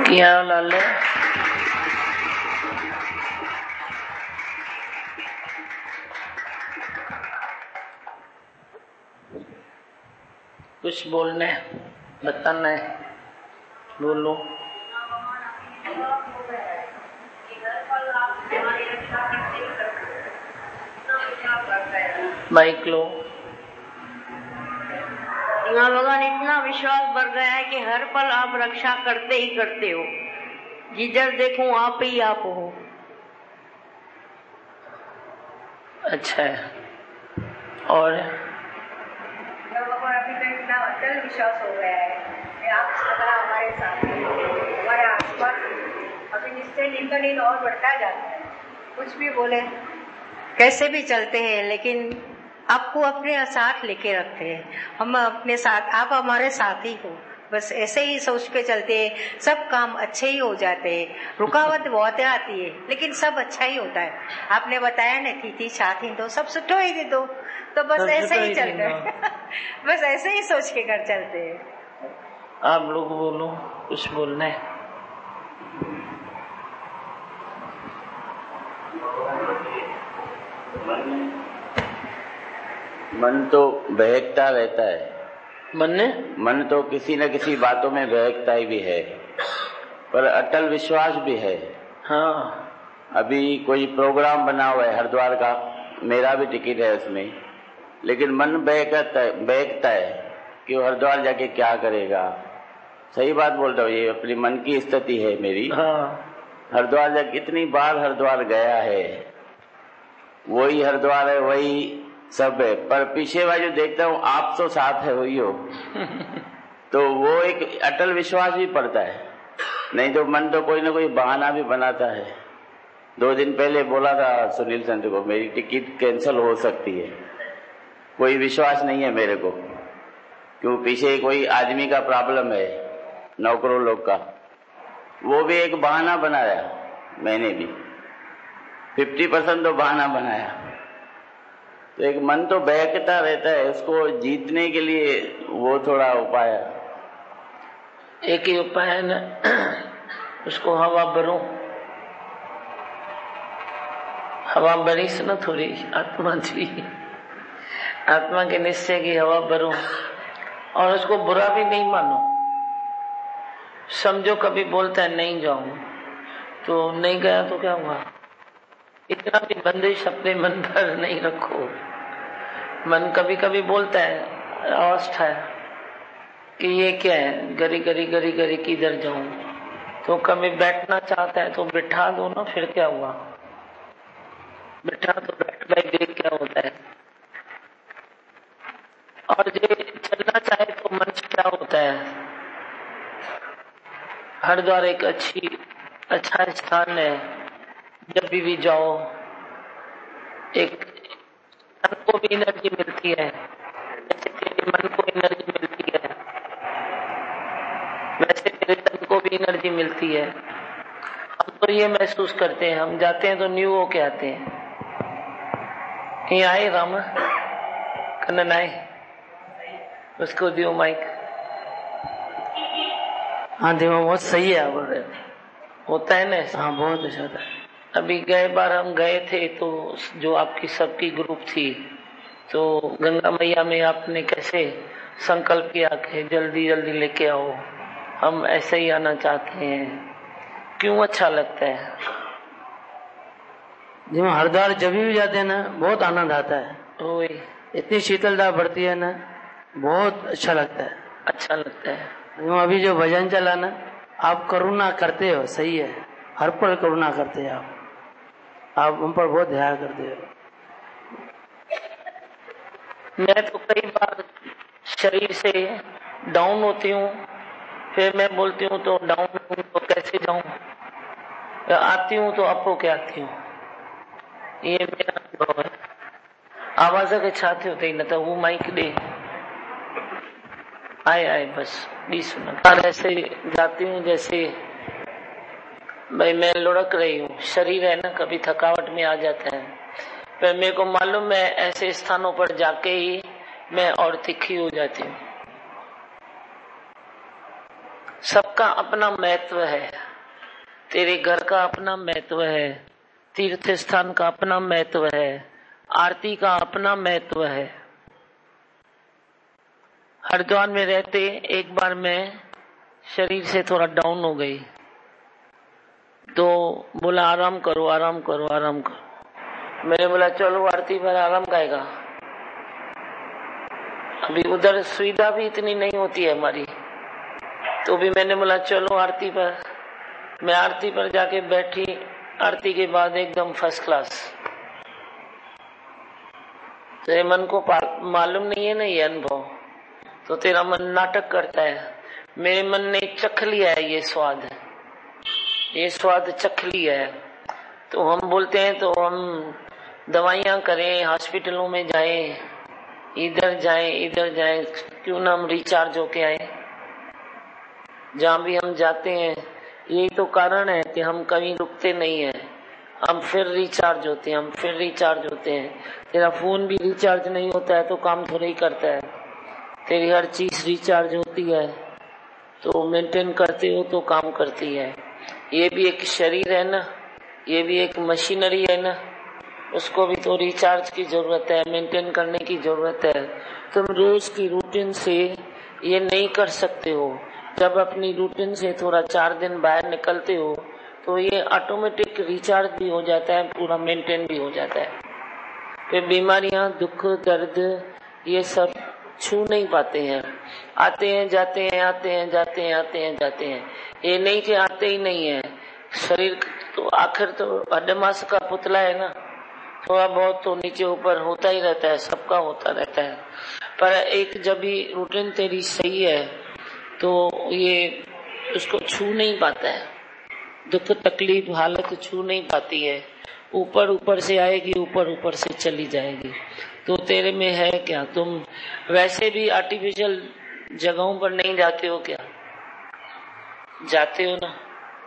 क्या लाल है? कुछ बोलने बताना है, बोलो। माइक लो। भगवान इतना विश्वास बढ़ गया है कि हर पल आप रक्षा करते ही करते हो। जिधर देखूं आप ही आप हो। अच्छा है। और भगवान अभी तो इतना अटल विश्वास हो गया है कि आप सदा हमारे साथ हमारे आसपास अभी निश्चय दिन और बढ़ता जाता है। कुछ भी बोले, कैसे भी चलते हैं, लेकिन आपको अपने साथ लेके रखते हैं। हम अपने साथ, आप हमारे साथ ही हो। बस ऐसे ही सोच के चलते हैं, सब काम अच्छे ही हो जाते हैं। रुकावट बहुत आती है, लेकिन सब अच्छा ही होता है। आपने बताया ना कि साथ ही तो सब सुठो ही दे दो, तो बस ऐसे ही चलते हैं। बस ऐसे ही सोच के कर चलते हैं। आप लोग बोलो, कुछ बोलना है। मन तो बहकता रहता है। मन तो किसी न किसी बातों में बहकता ही भी है, पर अटल विश्वास भी है। हाँ, अभी कोई प्रोग्राम बना हुआ है हरिद्वार का, मेरा भी टिकट है उसमें, लेकिन मन बहकता है कि वो हरिद्वार जाके क्या करेगा। सही बात बोल रहा हूँ, ये अपनी मन की स्थिति है मेरी। हाँ। हरिद्वार जाके इतनी बार हरिद्वार गया है, वही हरिद्वार है, वही सब है, पर पीछे वाले जो देखता हूँ आप तो साथ है वही हो। तो वो एक अटल विश्वास भी पड़ता है। नहीं तो मन तो कोई ना कोई बहाना भी बनाता है। 2 दिन पहले बोला था सुनील संत को मेरी टिकट कैंसिल हो सकती है, कोई विश्वास नहीं है मेरे को, क्यों पीछे कोई आदमी का प्रॉब्लम है, 9 करोड़ लोग का। वो भी एक बहाना बनाया, मैंने भी 50% तो बहाना बनाया। तो एक मन तो बहकता रहता है, उसको जीतने के लिए वो थोड़ा उपाय है। एक ही उपाय है ना, उसको हवा भरो। हवा भरी से ना थोड़ी आत्मा जी, आत्मा के निश्चय की हवा भरो, और उसको बुरा भी नहीं मानो। समझो कभी बोलता है नहीं जाऊं, तो नहीं गया तो क्या हुआ। इतना भी बंदिश अपने मन पर नहीं रखो। मन कभी कभी बोलता है, अवस्था है कि ये क्या है, गरी गरी गरी गरी किधर जाऊं। तो कभी बैठना चाहता है तो बिठा दो ना, फिर क्या हुआ। बिठा तो बैठ भाई, देख क्या होता है। और जो चलना चाहे तो मन से क्या होता है। हरिद्वार एक अच्छा स्थान है। जब भी जाओ, एक तन को भी एनर्जी मिलती है, जैसे तेरे मन को एनर्जी मिलती है, वैसे तेरे तन को भी एनर्जी मिलती है। हम तो ये महसूस करते हैं, हम जाते हैं तो न्यू होके आते हैं। ये आए राम कन्नन आए, उसको दियो माइक। हाँ दियो, बहुत सही है। बोल रहे होता है ना। हाँ बहुत अच्छा था। अभी गए बार हम गए थे तो जो आपकी सबकी ग्रुप थी, तो गंगा मैया में आपने कैसे संकल्प किया कि जल्दी जल्दी लेके आओ, हम ऐसे ही आना चाहते हैं। क्यों अच्छा लगता है। जब हरिद्वार जब भी जाते हैं ना, बहुत आनंद आता है। वही इतनी शीतलता बढ़ती है ना, बहुत अच्छा लगता है। अच्छा लगता है। अभी जो भजन चला ना, आप करुणा करते हो, सही है, हर पल करुणा करते हैं आप हम पर बहुत दया करते हो। मैं तो कई बार शरीर से डाउन होती हूँ, फिर मैं बोलती हूँ तो डाउन हूँ तो कैसे जाऊं, आती हूँ तो अप होके आती हूँ। ये मेरा अनुभव है। आवाज के छाते होते ही न तो वो माइक दे आए बस 20 मिनट। और ऐसे जाती हूँ जैसे भाई मैं लुढ़क रही हूँ। शरीर है ना, कभी थकावट में आ जाता है, पर मेरे को मालूम है ऐसे स्थानों पर जाके ही मैं और तीखी हो जाती हूँ। सबका अपना महत्व है। तेरे घर का अपना महत्व है, तीर्थ स्थान का अपना महत्व है, आरती का अपना महत्व है। हरिद्वार में रहते एक बार मैं शरीर से थोड़ा डाउन हो गई, तो बोला आराम करो आराम करो आराम करो। मैंने बोला चलो आरती पर आराम खाएगा। अभी उधर सुविधा भी इतनी नहीं होती है हमारी, तो भी मैंने बोला चलो आरती पर। मैं आरती पर जाके बैठी, आरती के बाद एकदम फर्स्ट क्लास। तेरे मन को मालूम नहीं है ना ये अनुभव, तो तेरा मन नाटक करता है। मेरे मन ने चख लिया है ये स्वाद चख लिया है। तो हम बोलते हैं तो हम दवाइयां करें, हॉस्पिटलों में जाएं, इधर जाएं, क्यों ना हम रिचार्ज होके आए। जहां भी हम जाते हैं यही तो कारण है कि हम कहीं रुकते नहीं है, हम फिर रिचार्ज होते हैं, तेरा फोन भी रिचार्ज नहीं होता है तो काम थोड़ा ही करता है। तेरी हर चीज रिचार्ज होती है तो मेंटेन करते हो तो काम करती है। ये भी एक शरीर है ना, ये भी एक मशीनरी है ना, उसको भी तो रिचार्ज की जरूरत है, मेंटेन करने की जरूरत है। तुम रोज की रूटीन से ये नहीं कर सकते हो। जब अपनी रूटीन से थोड़ा 4 दिन बाहर निकलते हो तो ये ऑटोमेटिक रिचार्ज भी हो जाता है, पूरा मेंटेन भी हो जाता है। फिर बीमारियां, दुख, दर्द ये सब छू नहीं पाते हैं, आते हैं जाते हैं, आते हैं जाते हैं, आते हैं जाते हैं। ये नहीं कि आते ही नहीं है। शरीर तो आखिर तो हड्डमांस का पुतला है ना, थोड़ा बहुत तो नीचे ऊपर होता ही रहता है, सबका होता रहता है। पर एक जब भी रूटीन तेरी सही है तो ये उसको छू नहीं पाता है, दुख तकलीफ हालत छू नहीं पाती है। ऊपर ऊपर से आएगी, ऊपर ऊपर से चली जाएगी। तो तेरे में है क्या? तुम वैसे भी आर्टिफिशियल जगहों पर नहीं जाते हो क्या? जाते हो ना।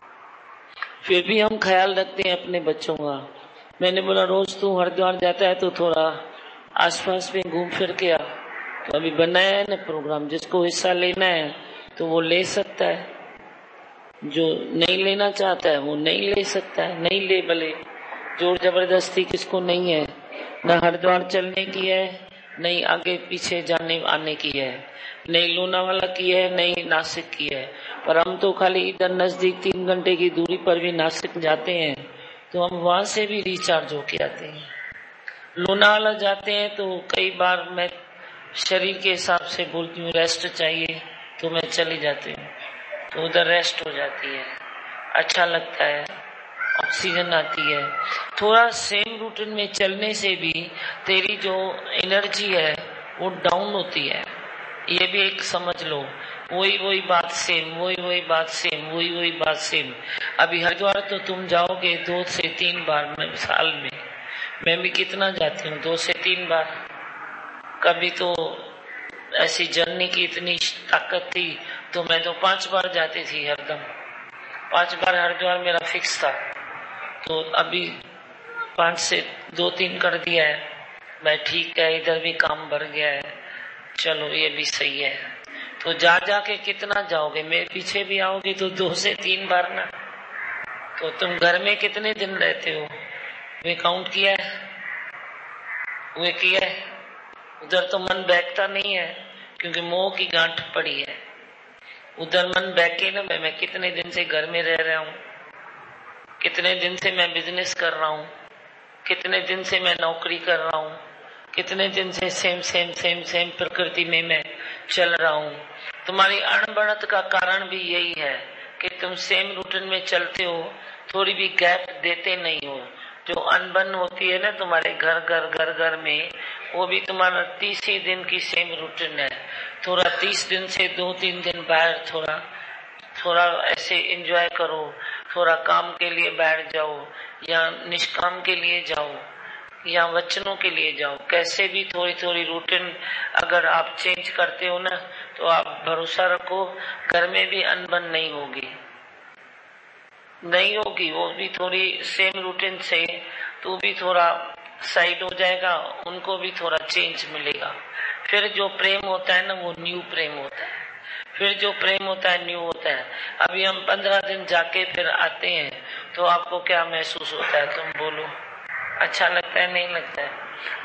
फिर भी हम ख्याल रखते हैं अपने बच्चों का। मैंने बोला रोज तू हरिद्वार जाता है तो थोड़ा आसपास में घूम फिर के आ। तो अभी बनाया है ना प्रोग्राम, जिसको हिस्सा लेना है तो वो ले सकता है, जो नहीं लेना चाहता है वो नहीं ले सकता है, नहीं ले। भले जोर जबरदस्ती किसको नहीं है, न हरिद्वार चलने की है, नहीं आगे पीछे जाने आने की है, नहीं लोनावाला की है, नहीं नासिक की है। पर हम तो खाली इधर नजदीक 3 घंटे की दूरी पर भी नासिक जाते हैं तो हम वहां से भी रिचार्ज होके आते हैं। लोनावाला जाते हैं तो कई बार मैं शरीर के हिसाब से बोलती हूँ रेस्ट चाहिए तो मैं चली जाती हूँ, तो उधर रेस्ट हो जाती है, अच्छा लगता है, ऑक्सीजन आती है। थोड़ा सेम रूटीन में चलने से भी तेरी जो एनर्जी है वो डाउन होती है, ये भी एक समझ लो। वही बात सेम, वही बात सेम। अभी हरिद्वार तो तुम जाओगे 2 से 3 बार में साल में, मैं भी कितना जाती हूँ 2 से 3 बार। कभी तो ऐसी जर्नी की इतनी ताकत थी तो मैं तो 5 बार जाती थी हरदम। 5 बार हरिद्वार मेरा फिक्स था, तो अभी 5 से 2-3 कर दिया है। मैं ठीक है, इधर भी काम बढ़ गया है, चलो ये भी सही है। तो जा के कितना जाओगे? मेरे पीछे भी आओगे तो 2 से 3 बार ना। तो तुम घर में कितने दिन रहते हो वे काउंट किया है? वे किया है? उधर तो मन बैठता नहीं है क्योंकि मोह की गांठ पड़ी है। उधर मन बैठे ना, मैं कितने दिन से घर में रह रहा हूँ, कितने दिन से मैं बिजनेस कर रहा हूँ, कितने दिन से मैं नौकरी कर रहा हूँ, कितने दिन से सेम प्रकृति में मैं चल रहा हूँ। तुम्हारी अणबढ़त का कारण भी यही है कि तुम सेम रूटीन में चलते हो, थोड़ी भी गैप देते नहीं हो। जो अनबन होती है ना तुम्हारे घर में, वो भी तुम्हारा 30 ही दिन की सेम रूटीन है। थोड़ा 30 दिन से 2-3 दिन बाहर थोड़ा ऐसे एंजॉय करो, थोड़ा काम के लिए बैठ जाओ या निष्काम के लिए जाओ या वचनों के लिए जाओ। कैसे भी थोड़ी रूटीन अगर आप चेंज करते हो ना, तो आप भरोसा रखो घर में भी अनबन नहीं होगी। वो भी थोड़ी सेम रूटीन से तो भी थोड़ा साइड हो जाएगा, उनको भी थोड़ा चेंज मिलेगा। फिर जो प्रेम होता है ना वो न्यू प्रेम होता है। फिर जो प्रेम होता है न्यू होता है। अभी हम 15 दिन जाके फिर आते हैं तो आपको क्या महसूस होता है? तुम बोलो, अच्छा लगता है नहीं लगता है?